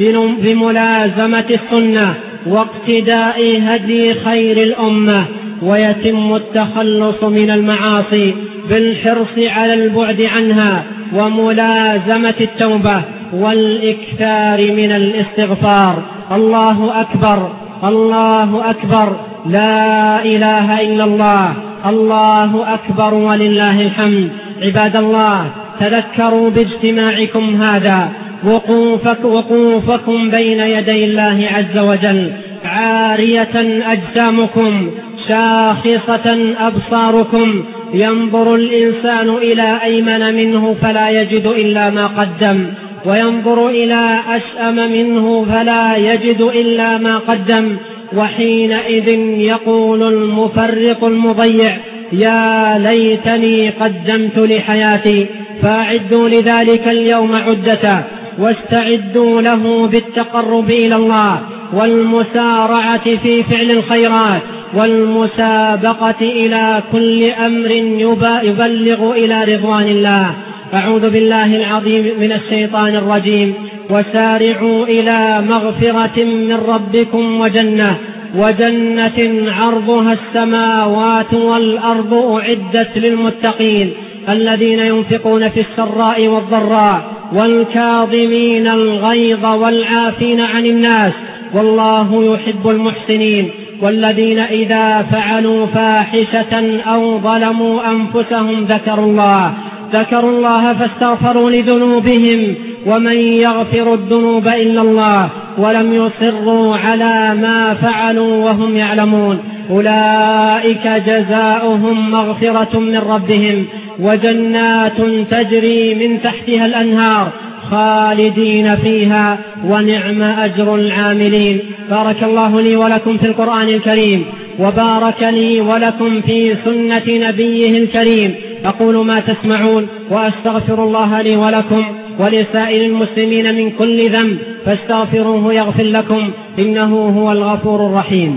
بملازمة السنة واقتداء هدي خير الأمة، ويتم التخلص من المعاصي بالحرص على البعد عنها وملازمة التوبة والإكثار من الاستغفار. الله أكبر، الله أكبر، لا إله إلا الله، الله أكبر ولله الحمد. عباد الله، تذكروا باجتماعكم هذا وقوفك وقوفكم بين يدي الله عز وجل، عارية أجسامكم، شاخصة أبصاركم، ينظر الإنسان إلى أيمن منه فلا يجد إلا ما قدم، وينظر إلى أشأم منه فلا يجد إلا ما قدم، وحينئذ يقول المفرط المضيع: يا ليتني قدمت لحياتي. فأعدوا لذلك اليوم عدة، واستعدوا له بالتقرب إلى الله والمسارعة في فعل الخيرات والمسابقة إلى كل أمر يبلغ إلى رضوان الله. أعوذ بالله العظيم من الشيطان الرجيم. وسارعوا إلى مغفرة من ربكم وجنة وجنة عرضها السماوات والأرض أعدت للمتقين الذين ينفقون في السراء والضراء والكاظمين الغيظ والعافين عن الناس والله يحب المحسنين. والذين إذا فعلوا فاحشة أو ظلموا أنفسهم ذكروا الله ذكروا الله فاستغفروا لذنوبهم ومن يغفر الذنوب إلا الله ولم يصروا على ما فعلوا وهم يعلمون أولئك جزاؤهم مغفرة من ربهم وجنات تجري من تحتها الأنهار خالدين فيها ونعم أجر العاملين. بارك الله لي ولكم في القرآن الكريم، وبارك لي ولكم في سنة نبيه الكريم. أقول ما تسمعون وأستغفر الله لي ولكم ولسائر المسلمين من كل ذنب فاستغفروه يغفر لكم إنه هو الغفور الرحيم.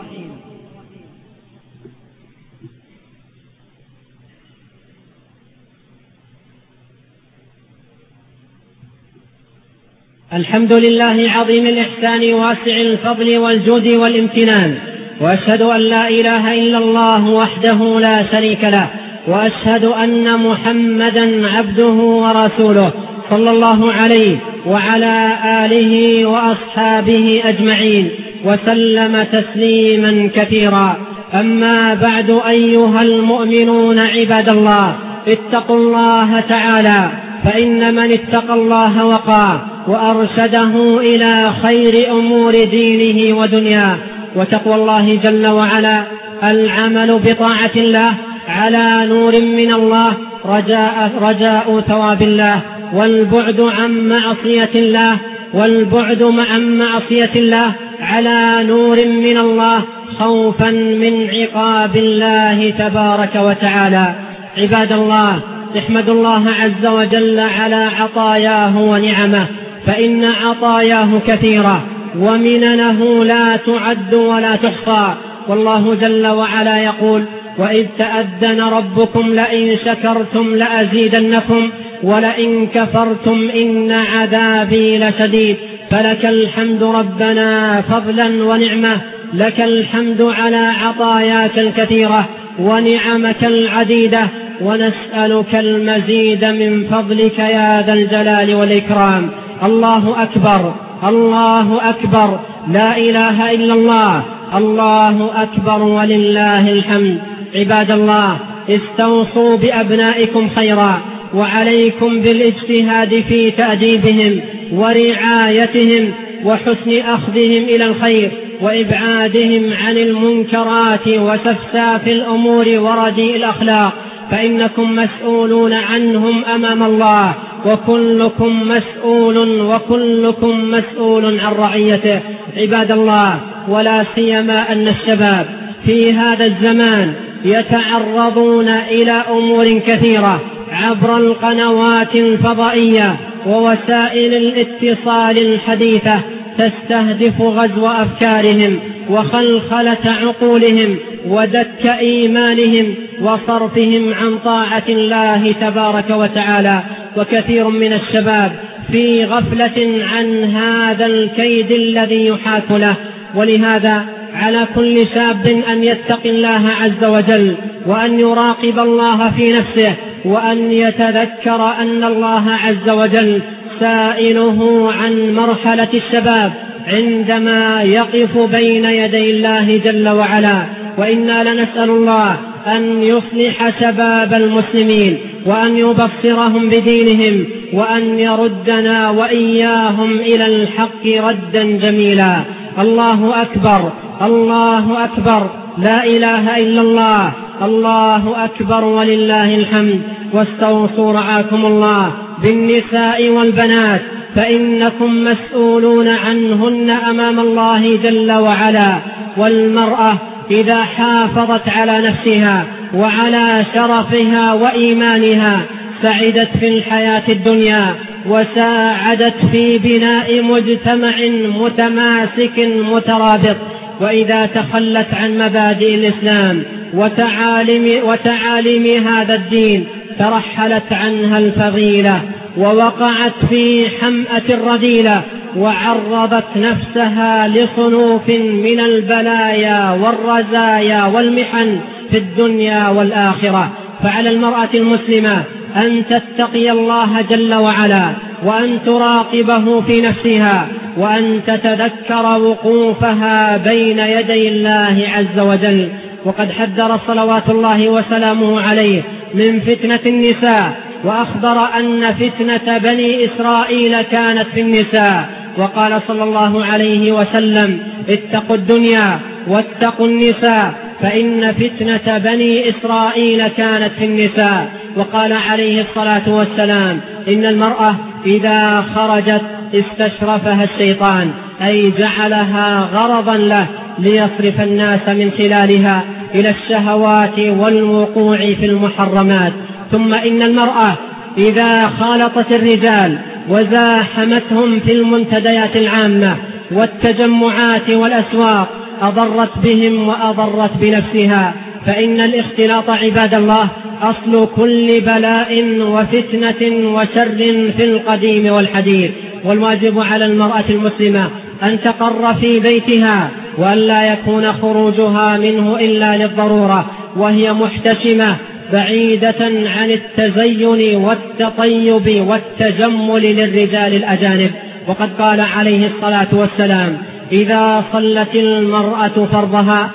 الحمد لله عظيم الإحسان واسع الفضل والجود والامتنان، وأشهد أن لا إله إلا الله وحده لا شريك له، وأشهد أن محمدا عبده ورسوله صلى الله عليه وعلى آله وأصحابه أجمعين وسلم تسليما كثيرا. أما بعد، أيها المؤمنون عباد الله، اتقوا الله تعالى، فإن من اتقى الله وقاه وأرشده إلى خير أمور دينه ودنياه. وتقوى الله جل وعلا العمل بطاعة الله على نور من الله رجاء, رجاء ثواب الله، والبعد عن معصية الله والبعد عن معصية الله على نور من الله خوفا من عقاب الله تبارك وتعالى. عباد الله، احمدوا الله عز وجل على عطاياه ونعمه، فإن عطاياه كثيرة ومننه لا تعد ولا تحصى. والله جل وعلا يقول: وإذ تأذن ربكم لئن شكرتم لأزيدنكم ولئن كفرتم إن عذابي لشديد. فلك الحمد ربنا فضلا ونعمة، لك الحمد على عطاياك الكثيرة ونعمك العديدة، ونسألك المزيد من فضلك يا ذا الجلال والإكرام. الله أكبر، الله أكبر، لا إله إلا الله، الله أكبر ولله الحمد. عباد الله، استوصوا بأبنائكم خيرا، وعليكم بالاجتهاد في تأديبهم ورعايتهم وحسن أخذهم إلى الخير وإبعادهم عن المنكرات وسفساف الأمور ورديء الأخلاق، فإنكم مسؤولون عنهم أمام الله، وكلكم مسؤول وكلكم مسؤول عن رعيته. عباد الله، ولا سيما أن الشباب في هذا الزمان يتعرضون إلى أمور كثيرة عبر القنوات الفضائية ووسائل الاتصال الحديثة تستهدف غزو أفكارهم وخلخلة عقولهم ودك إيمانهم وصرفهم عن طاعة الله تبارك وتعالى. وكثير من الشباب في غفلة عن هذا الكيد الذي يحاك له. ولهذا على كل شاب أن يتقي الله عز وجل، وأن يراقب الله في نفسه، وأن يتذكر أن الله عز وجل سائله عن مرحلة الشباب عندما يقف بين يدي الله جل وعلا. وإنا لنسأل الله أن يصلح شباب المسلمين، وأن يبصرهم بدينهم، وأن يردنا وإياهم إلى الحق ردا جميلا. الله أكبر، الله أكبر، لا إله إلا الله، الله أكبر ولله الحمد. واستوصوا رعاكم الله بالنساء والبنات فإنكم مسؤولون عنهن أمام الله جل وعلا. والمرأة إذا حافظت على نفسها وعلى شرفها وإيمانها سعدت في الحياة الدنيا وساعدت في بناء مجتمع متماسك مترابط. وإذا تخلت عن مبادئ الإسلام وتعاليم, وتعاليم هذا الدين ترحلت عنها الفضيلة ووقعت في حمأة الرذيلة وعرضت نفسها لصنوف من البلايا والرزايا والمحن في الدنيا والآخرة. فعلى المرأة المسلمة أن تتقي الله جل وعلا وأن تراقبه في نفسها وأن تتذكر وقوفها بين يدي الله عز وجل. وقد حذر صلوات الله وسلامه عليه من فتنة النساء، وأخبر أن فتنة بني إسرائيل كانت في النساء، وقال صلى الله عليه وسلم: اتقوا الدنيا واتقوا النساء فإن فتنة بني إسرائيل كانت في النساء. وقال عليه الصلاة والسلام: إن المرأة إذا خرجت استشرفها الشيطان، أي جعلها غرضا له ليصرف الناس من خلالها إلى الشهوات والوقوع في المحرمات. ثم إن المرأة إذا خالطت الرجال وزاحمتهم في المنتديات العامة والتجمعات والأسواق أضرت بهم وأضرت بنفسها، فإن الاختلاط عباد الله أصل كل بلاء وفتنة وشر في القديم والحديث. والواجب على المرأة المسلمة أن تقر في بيتها وأن لا يكون خروجها منه إلا للضرورة وهي محتشمة بعيدة عن التزين والتطيب والتجمل للرجال الأجانب. وقد قال عليه الصلاة والسلام: إذا صلت المرأة فرضها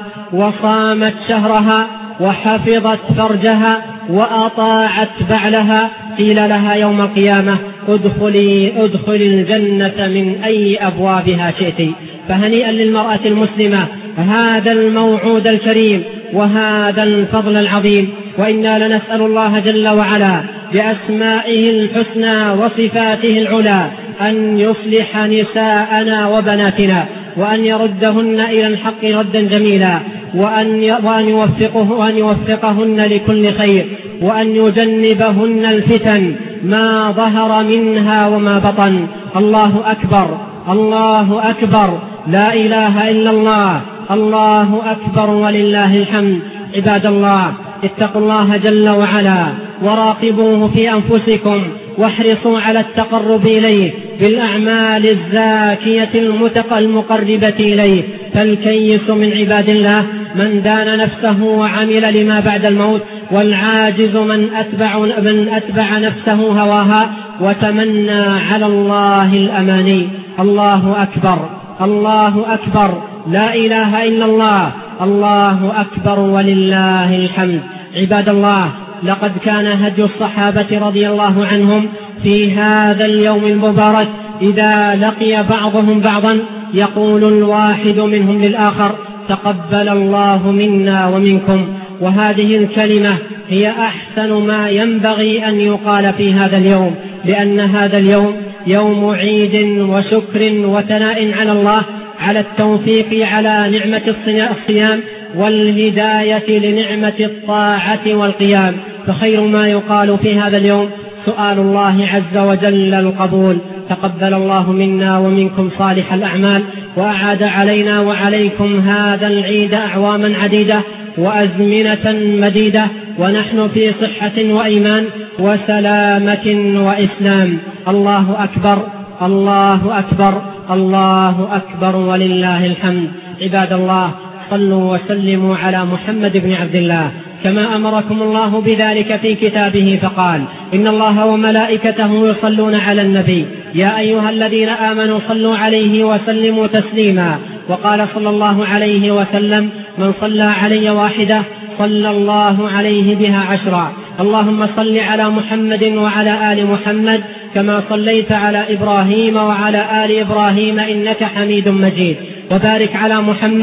وصامت شهرها وحفظت فرجها وأطاعت بعلها قيل لها يوم القيامة: ادخلي, ادخلي الجنة من أي أبوابها شئت. فهنيئا للمرأة المسلمة هذا الموعود الكريم وهذا الفضل العظيم. وإنا لنسأل الله جل وعلا بأسمائه الحسنى وصفاته العلى أن يصلح نساءنا وبناتنا وأن يردهن إلى الحق ردا جميلا، وأن وأن يوفقه وأن يوفقهن لكل خير، وأن يجنبهن الفتن ما ظهر منها وما بطن. الله أكبر، الله أكبر، لا إله إلا الله، الله أكبر ولله الحمد. عباد الله، اتقوا الله جل وعلا وراقبوه في أنفسكم واحرصوا على التقرب إليه بالأعمال الزاكية المقربة إليه. فالكيس من عباد الله من دان نفسه وعمل لما بعد الموت، والعاجز من أتبع, من أتبع نفسه هواها وتمنى على الله الأماني. الله أكبر، الله أكبر، لا إله إلا الله، الله أكبر ولله الحمد. عباد الله، لقد كان هدي الصحابة رضي الله عنهم في هذا اليوم المبارك إذا لقي بعضهم بعضا يقول الواحد منهم للآخر: تقبل الله منا ومنكم. وهذه الكلمة هي أحسن ما ينبغي أن يقال في هذا اليوم، لأن هذا اليوم يوم عيد وشكر وثناء على الله على التوفيق على نعمة الصيام والهداية لنعمة الطاعة والقيام. فخير ما يقال في هذا اليوم سؤال الله عز وجل القبول. تقبل الله منا ومنكم صالح الأعمال، وأعاد علينا وعليكم هذا العيد أعواما عديدة وأزمنة مديدة، ونحن في صحة وإيمان وسلامة وإسلام. الله أكبر، الله أكبر، الله أكبر ولله الحمد. عباد الله، صلوا وسلموا على محمد بن عبد الله كما أمركم الله بذلك في كتابه، فقال: إن الله وملائكته يصلون على النبي يا أيها الذين آمنوا صلوا عليه وسلموا تسليما. وقال صلى الله عليه وسلم: من صلى علي واحدة صلى الله عليه بها عشرا. اللهم صل على محمد وعلى آل محمد كما صليت على إبراهيم وعلى آل إبراهيم إنك حميد مجيد، وبارك على محمد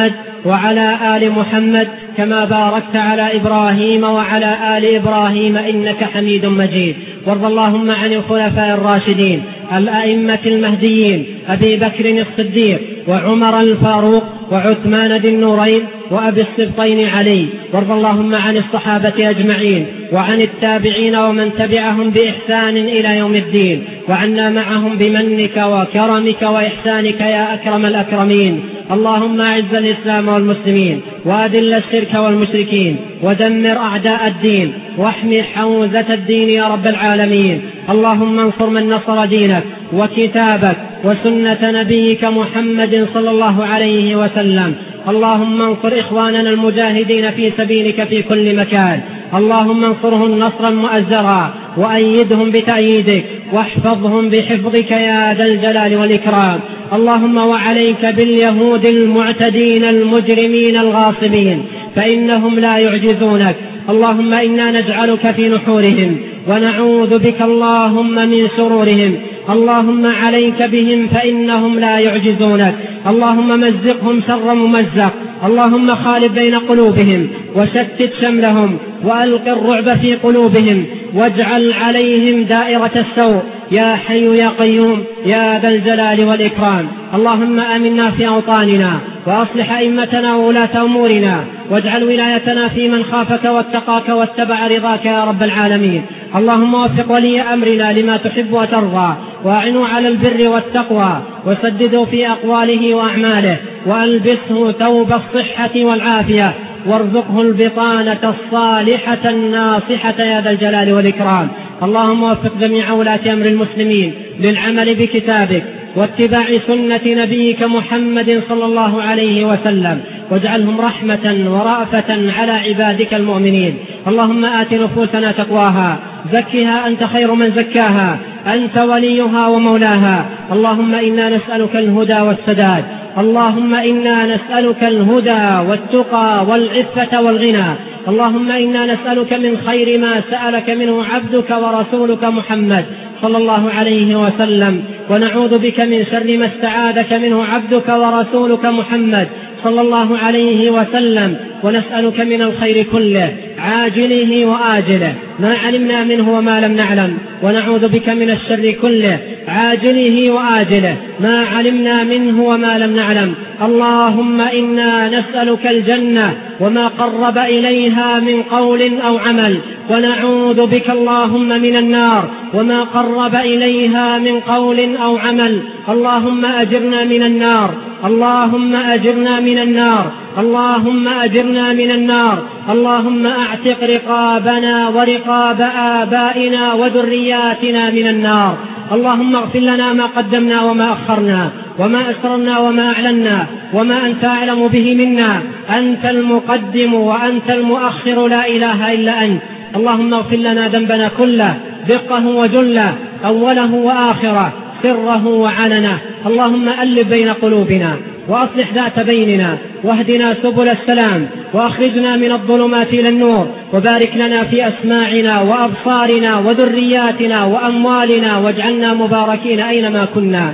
وعلى آل محمد كما باركت على إبراهيم وعلى آل إبراهيم إنك حميد مجيد. وارض اللهم عن الخلفاء الراشدين الأئمة المهديين أبي بكر الصديق وعمر الفاروق وعثمان ذي النورين وأبي السبطين علي. وارض اللهم عن الصحابة أجمعين وعن التابعين ومن تبعهم بإحسان إلى يوم الدين، وعنا معهم بمنك وكرمك وإحسانك يا أكرم الأكرمين. اللهم أعز الإسلام والمسلمين وأذل الشرك والمشركين ودمر أعداء الدين واحمي حوزة الدين يا رب العالمين. اللهم انصر من نصر دينك وكتابك وسنة نبيك محمد صلى الله عليه وسلم. اللهم انصر إخواننا المجاهدين في سبيلك في كل مكان. اللهم انصرهم نصرا مؤزرا وأيدهم بتأييدك واحفظهم بحفظك يا ذا الجلال والإكرام. اللهم وعليك باليهود المعتدين المجرمين الغاصبين فإنهم لا يعجزونك. اللهم إنا نجعلك في نحورهم ونعوذ بك اللهم من شرورهم. اللهم عليك بهم فإنهم لا يعجزونك. اللهم مزقهم شر ممزق. اللهم خالف بين قلوبهم وشتت شملهم وألق الرعب في قلوبهم واجعل عليهم دائرة السوء يا حي يا قيوم يا ذا الجلال والإكرام. اللهم آمنا في أوطاننا وأصلح أئمتنا وولاة أمورنا واجعل ولايتنا في من خافك واتقاك واتبع رضاك يا رب العالمين. اللهم وفق ولي أمرنا لما تحب وترضى وأعنه على البر والتقوى وسدده في أقواله وأعماله وألبسه ثوب الصحة والعافية وارزقه البطانة الصالحة الناصحة يا ذا الجلال والإكرام. اللهم وفق جميع ولاة أمر المسلمين للعمل بكتابك واتباع سنة نبيك محمد صلى الله عليه وسلم واجعلهم رحمة ورأفة على عبادك المؤمنين. اللهم آت نفوسنا تقواها زكها أنت خير من زكاها أنت وليها ومولاها. اللهم إنا نسألك الهدى والسداد. اللهم إنا نسألك الهدى والتقى والعفة والغنى. اللهم إنا نسألك من خير ما سألك منه عبدك ورسولك محمد صلى الله عليه وسلم ونعوذ بك من شر ما استعاذك منه عبدك ورسولك محمد صلى الله عليه وسلم ونسألك من الخير كله عاجله وآجله ما علمنا منه وما لم نعلم ونعوذ بك من الشر كله عاجله وآجله ما علمنا منه وما لم نعلم. اللهم إنا نسألك الجنة وما قرب إليها من قول أو عمل ونعوذ بك اللهم من النار وما قرب إليها من قول أو عمل. اللهم أجرنا من النار اللهم أجرنا من النار اللهم أجرنا من النار. اللهم أعتق رقابنا ورقاب آبائنا وذرياتنا من النار. اللهم اغفر لنا ما قدمنا وما أخرنا وما أسررنا وما أعلنا وما أنت أعلم به منا. أنت المقدم وأنت المؤخر لا إله إلا أنت. اللهم اغفر لنا ذنبنا كله دقه وجله أوله وآخره سره وعلنه. اللهم ألف بين قلوبنا وأصلح ذات بيننا واهدنا سبل السلام وأخرجنا من الظلمات إلى النور وبارك لنا في أسماعنا وأبصارنا وذرياتنا وأموالنا واجعلنا مباركين أينما كنا.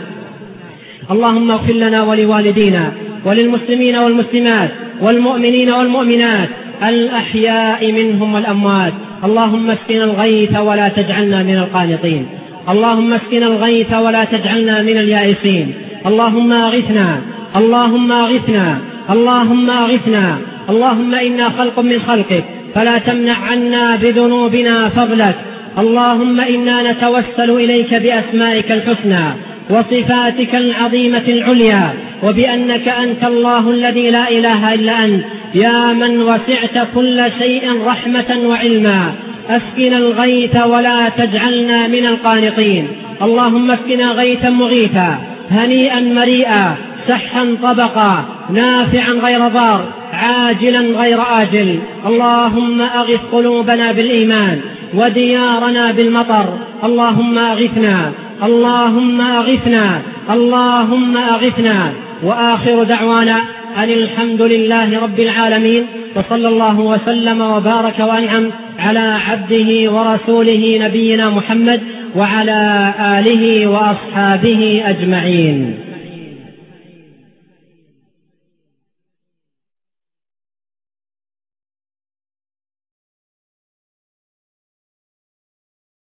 اللهم اغفر لنا ولوالدينا وللمسلمين والمسلمات والمؤمنين والمؤمنات الأحياء منهم والأموات. اللهم اسقنا الغيث ولا تجعلنا من القانطين. اللهم اسقنا الغيث ولا تجعلنا من اليائسين. اللهم أغثنا اللهم أغثنا اللهم أغثنا. اللهم إنا خلق من خلقك فلا تمنع عنا بذنوبنا فضلك. اللهم إنا نتوسل إليك بأسمائك الحسنى وصفاتك العظيمة العليا وبأنك أنت الله الذي لا إله إلا أنت يا من وسعت كل شيء رحمة وعلما. أسقنا الغيث ولا تجعلنا من القانطين. اللهم اسقنا غيثا مغيثا هنيئا مريئا سحا طبقا نافعا غير ضار عاجلا غير آجل. اللهم أغث قلوبنا بالإيمان وديارنا بالمطر. اللهم أغثنا اللهم أغثنا اللهم أغثنا. وآخر دعوانا أن الحمد لله رب العالمين وصلى الله وسلم وبارك وأنعم على عبده ورسوله نبينا محمد وعلى آله وأصحابه أجمعين.